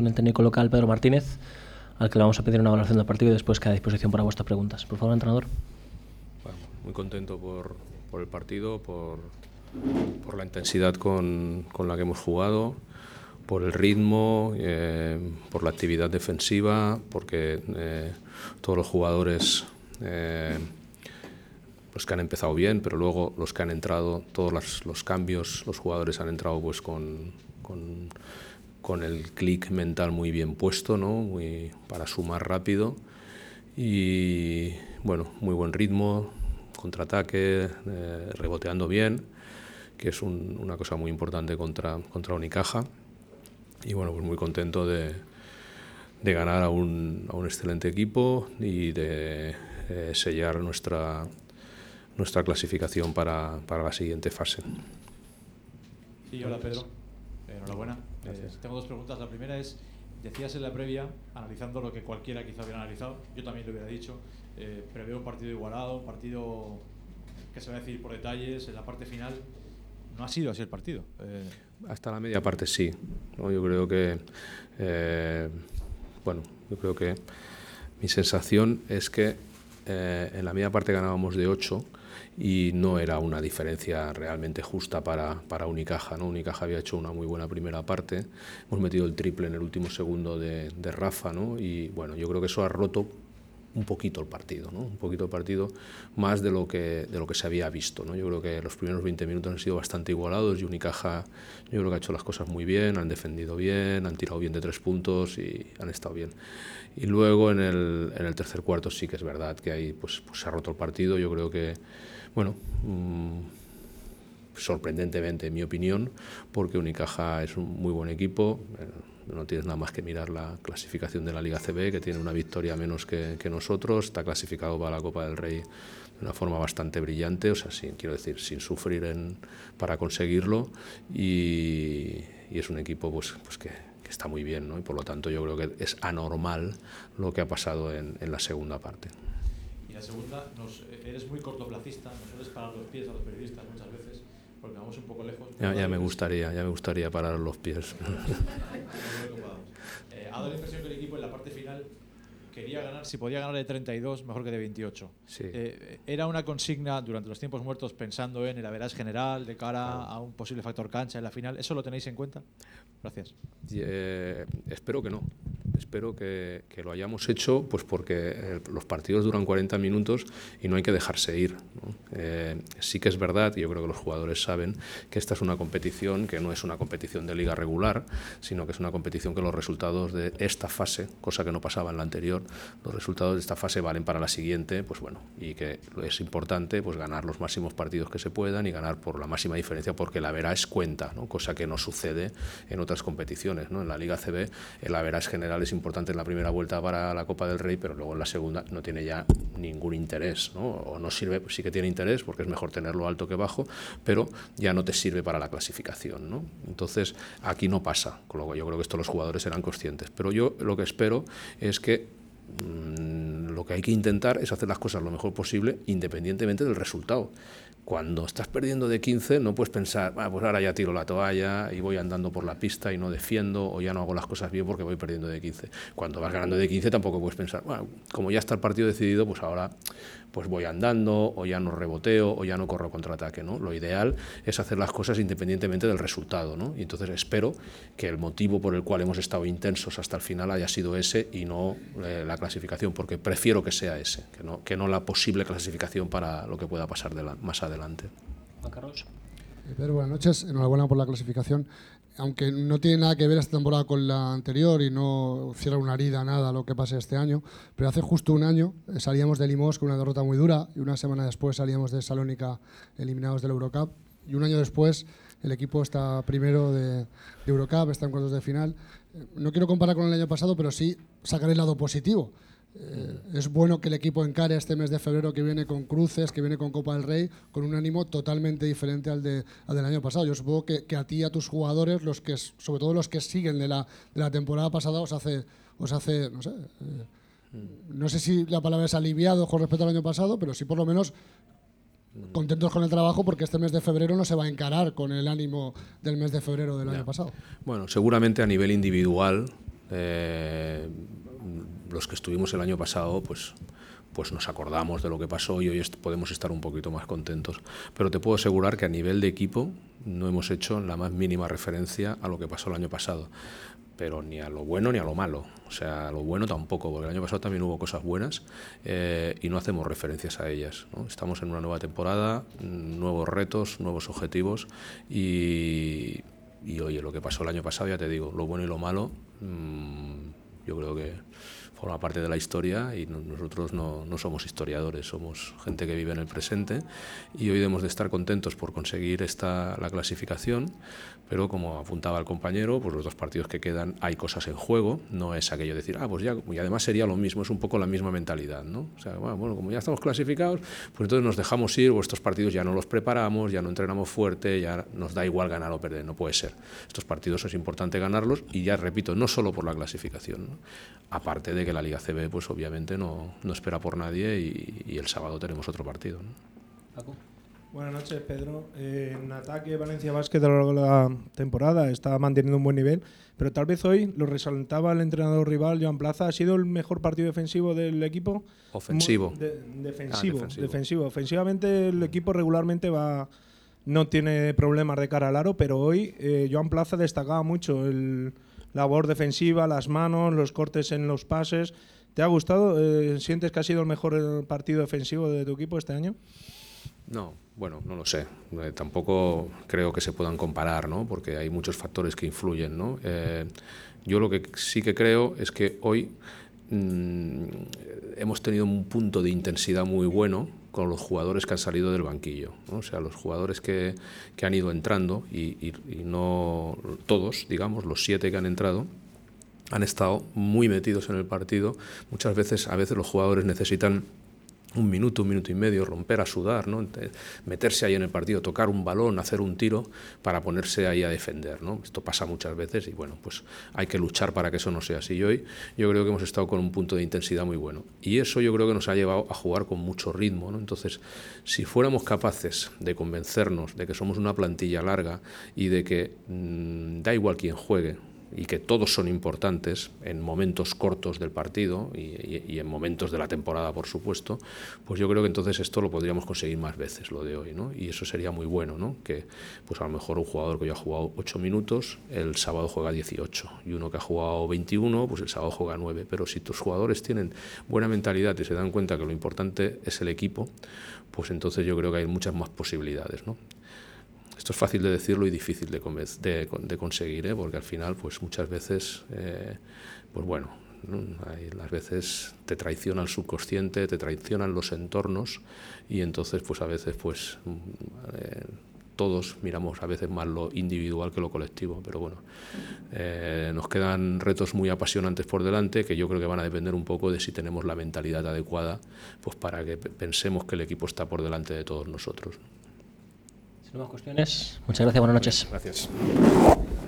con el técnico local, Pedro Martínez, al que le vamos a pedir una valoración del partido y después queda a disposición para vuestras preguntas. Por favor, entrenador. Bueno, muy contento por el partido, por la intensidad con la que hemos jugado, por el ritmo, por la actividad defensiva, porque todos los jugadores los que han empezado bien, pero luego los que han entrado, todos los cambios, los jugadores han entrado pues con el clic mental muy bien puesto, ¿no? Para sumar rápido y bueno, muy buen ritmo, contraataque, reboteando bien, que es una cosa muy importante contra Unicaja. Y bueno, pues muy contento de ganar a un excelente equipo y de sellar nuestra clasificación para la siguiente fase. Sí, hola Pedro, enhorabuena. Tengo dos preguntas. La primera es, decías en la previa, analizando lo que cualquiera quizá hubiera analizado, yo también lo hubiera dicho, preveo un partido igualado, un partido que se va a decidir por detalles, en la parte final. No ha sido así el partido. Hasta la media parte sí, ¿no? Yo creo que mi sensación es que en la media parte ganábamos de 8 y no era una diferencia realmente justa para Unicaja, ¿no? Unicaja había hecho una muy buena primera parte, hemos metido el triple en el último segundo de Rafa, ¿no? Y bueno, yo creo que eso ha roto un poquito el partido, ¿no? Un poquito el partido más de lo que se había visto, ¿no? Yo creo que los primeros 20 minutos han sido bastante igualados y Unicaja yo creo que ha hecho las cosas muy bien, han defendido bien, han tirado bien de 3 puntos y han estado bien. Y luego en el tercer cuarto sí que es verdad que ahí pues se ha roto el partido. Yo creo que, bueno, sorprendentemente en mi opinión, porque Unicaja es un muy buen equipo. No tienes nada más que mirar la clasificación de la Liga ACB, que tiene una victoria menos que nosotros, está clasificado para la Copa del Rey de una forma bastante brillante, o sea, quiero decir, sin sufrir para conseguirlo, y es un equipo pues que está muy bien, ¿no? Y por lo tanto yo creo que es anormal lo que ha pasado en la segunda parte. Y la segunda, eres muy cortoplacista, nos sueles parar los pies a los periodistas muchas veces, porque vamos un poco lejos. Ya me gustaría parar los pies. Ha dado la impresión que el equipo en la parte final quería ganar, si podía ganar de 32, mejor que de 28. Sí. ¿Era una consigna durante los tiempos muertos pensando en el average general de cara a un posible factor cancha en la final? ¿Eso lo tenéis en cuenta? Gracias. Espero que no. Espero que lo hayamos hecho pues porque los partidos duran 40 minutos y no hay que dejarse ir, ¿no? Sí que es verdad, y yo creo que los jugadores saben, que esta es una competición que no es una competición de liga regular, sino que es una competición que los resultados de esta fase, cosa que no pasaba en la anterior, los resultados de esta fase valen para la siguiente, pues bueno, y que es importante pues ganar los máximos partidos que se puedan y ganar por la máxima diferencia, porque el average cuenta, ¿no? Cosa que no sucede en otras competiciones, ¿no? En la Liga ACB el average general es importante en la primera vuelta para la Copa del Rey, pero luego en la segunda no tiene ya ningún interés, ¿no? O no sirve, sí que tiene interés porque es mejor tenerlo alto que bajo, pero ya no te sirve para la clasificación, ¿no? Entonces aquí no pasa, con lo cual yo creo que esto los jugadores eran conscientes, pero yo lo que espero es que lo que hay que intentar es hacer las cosas lo mejor posible independientemente del resultado. Cuando estás perdiendo de 15 no puedes pensar, pues ahora ya tiro la toalla y voy andando por la pista y no defiendo, o ya no hago las cosas bien porque voy perdiendo de 15. Cuando vas ganando de 15 tampoco puedes pensar, como ya está el partido decidido, pues ahora pues voy andando, o ya no reboteo, o ya no corro contraataque, ¿no? Lo ideal es hacer las cosas independientemente del resultado, ¿no? Y entonces espero que el motivo por el cual hemos estado intensos hasta el final haya sido ese y no la clasificación, porque prefiero que sea ese, que no la posible clasificación para lo que pueda pasar más adelante. Juan Carlos. Pedro, buenas noches. Enhorabuena por la clasificación. Aunque no tiene nada que ver esta temporada con la anterior y no cierra una herida nada lo que pase este año, pero hace justo un año salíamos de Limos con una derrota muy dura y una semana después salíamos de Salónica eliminados del Eurocup, y un año después el equipo está primero de Eurocup, está en cuartos de final. No quiero comparar con el año pasado, pero sí sacar el lado positivo. Es bueno que el equipo encare este mes de febrero, que viene con cruces, que viene con Copa del Rey, con un ánimo totalmente diferente al del año pasado. Yo supongo que a ti y a tus jugadores, sobre todo los que siguen de la temporada pasada, os hace no sé, no sé si la palabra es aliviado con respecto al año pasado, pero sí por lo menos contentos con el trabajo, porque este mes de febrero no se va a encarar con el ánimo del mes de febrero del año pasado. Bueno, seguramente a nivel individual los que estuvimos el año pasado, pues nos acordamos de lo que pasó y hoy podemos estar un poquito más contentos. Pero te puedo asegurar que a nivel de equipo no hemos hecho la más mínima referencia a lo que pasó el año pasado, pero ni a lo bueno ni a lo malo. O sea, a lo bueno tampoco, porque el año pasado también hubo cosas buenas y no hacemos referencias a ellas, ¿no? Estamos en una nueva temporada, nuevos retos, nuevos objetivos y oye, lo que pasó el año pasado, ya te digo, lo bueno y lo malo, yo creo que forma parte de la historia y nosotros no somos historiadores, somos gente que vive en el presente y hoy debemos de estar contentos por conseguir la clasificación, pero como apuntaba el compañero, pues los 2 partidos que quedan hay cosas en juego, no es aquello de decir, pues ya, y además sería lo mismo, es un poco la misma mentalidad, ¿no? O sea, bueno, como ya estamos clasificados, pues entonces nos dejamos ir, estos partidos ya no los preparamos, ya no entrenamos fuerte, ya nos da igual ganar o perder, no puede ser. Estos partidos es importante ganarlos y ya repito, no solo por la clasificación, ¿no? Aparte de que la Liga CB pues obviamente no espera por nadie y el sábado tenemos otro partido, ¿no? Paco. Buenas noches, Pedro. En ataque, Valencia Basket a lo largo de la temporada está manteniendo un buen nivel, pero tal vez hoy, lo resaltaba el entrenador rival, Joan Plaza, ¿ha sido el mejor partido defensivo del equipo? Ofensivo. Defensivo. Ofensivamente el equipo regularmente no tiene problemas de cara al aro, pero hoy Joan Plaza destacaba mucho la labor defensiva, las manos, los cortes en los pases. ¿Te ha gustado? ¿Sientes que ha sido el mejor partido defensivo de tu equipo este año? No, bueno, no lo sé. Tampoco creo que se puedan comparar, ¿no? Porque hay muchos factores que influyen, ¿no? Yo lo que sí que creo es que hoy hemos tenido un punto de intensidad muy bueno con los jugadores que han salido del banquillo, ¿no? O sea, los jugadores que han ido entrando y no todos, digamos, los 7 que han entrado, han estado muy metidos en el partido. A veces los jugadores necesitan un minuto y medio, romper a sudar, ¿no? Meterse ahí en el partido, tocar un balón, hacer un tiro para ponerse ahí a defender, ¿no? Esto pasa muchas veces y bueno, pues hay que luchar para que eso no sea así. Y hoy yo creo que hemos estado con un punto de intensidad muy bueno y eso yo creo que nos ha llevado a jugar con mucho ritmo, ¿no? Entonces, si fuéramos capaces de convencernos de que somos una plantilla larga y de que da igual quién juegue, y que todos son importantes en momentos cortos del partido y en momentos de la temporada, por supuesto, pues yo creo que entonces esto lo podríamos conseguir más veces, lo de hoy, ¿no? Y eso sería muy bueno, ¿no? Que pues a lo mejor un jugador que hoy ha jugado 8 minutos, el sábado juega 18, y uno que ha jugado 21, pues el sábado juega 9. Pero si tus jugadores tienen buena mentalidad y se dan cuenta que lo importante es el equipo, pues entonces yo creo que hay muchas más posibilidades, ¿no? Esto es fácil de decirlo y difícil de conseguir, ¿eh? Porque al final, pues muchas veces, pues bueno, ¿no? Las veces te traiciona el subconsciente, te traicionan los entornos y entonces, pues a veces, pues todos miramos a veces más lo individual que lo colectivo, pero bueno, nos quedan retos muy apasionantes por delante que yo creo que van a depender un poco de si tenemos la mentalidad adecuada, pues para que pensemos que el equipo está por delante de todos nosotros. Nuevas cuestiones. Muchas gracias, buenas noches. Gracias.